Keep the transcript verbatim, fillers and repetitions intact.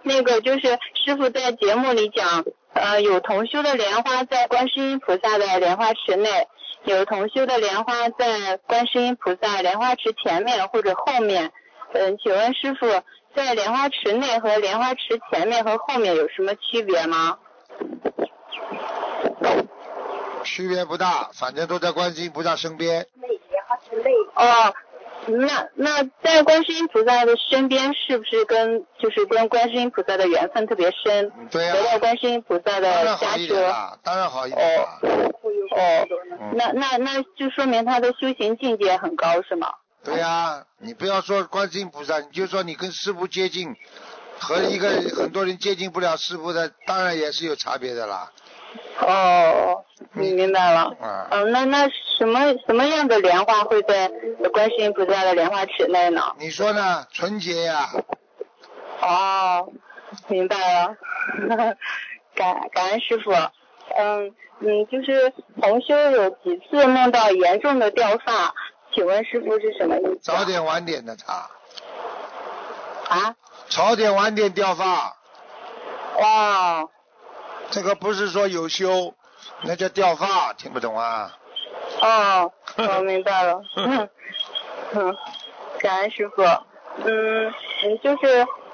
那个就是师傅在节目里讲，呃，有同修的莲花在观世音菩萨的莲花池内，有同修的莲花在观世音菩萨莲花池前面或者后面。嗯，请问师傅，在莲花池内和莲花池前面和后面有什么区别吗？ 区别不大，反正都在观世音菩萨身边。 哦，那那在观世音菩萨的身边，是不是跟就是跟观世音菩萨的缘分特别深？ 对呀、啊， 得到观世音菩萨的加持。 当然好一点啦，当然好一点啦。 哦哦，嗯、那那那就说明他的修行境界很高，是吗？ 对呀、啊，你不要说观世音菩萨，你就说你跟师父接近，和一个很多人接近不了师父的，当然也是有差别的啦。 哦，你明白了。 嗯， 嗯，那那什么什么样的莲花会在观世音菩萨的莲花池内呢？ 你说呢？纯洁呀。 哦，明白了。感感恩师傅。嗯嗯，就是同修有几次梦到严重的掉发，请问师傅是什么意思？ 早点晚点的他。 啊？ 早点晚点掉发。 哇。 这个不是说有修，那叫掉发，听不懂啊？ 哦，我明白了。嗯，嗯，感恩师傅。嗯嗯，就是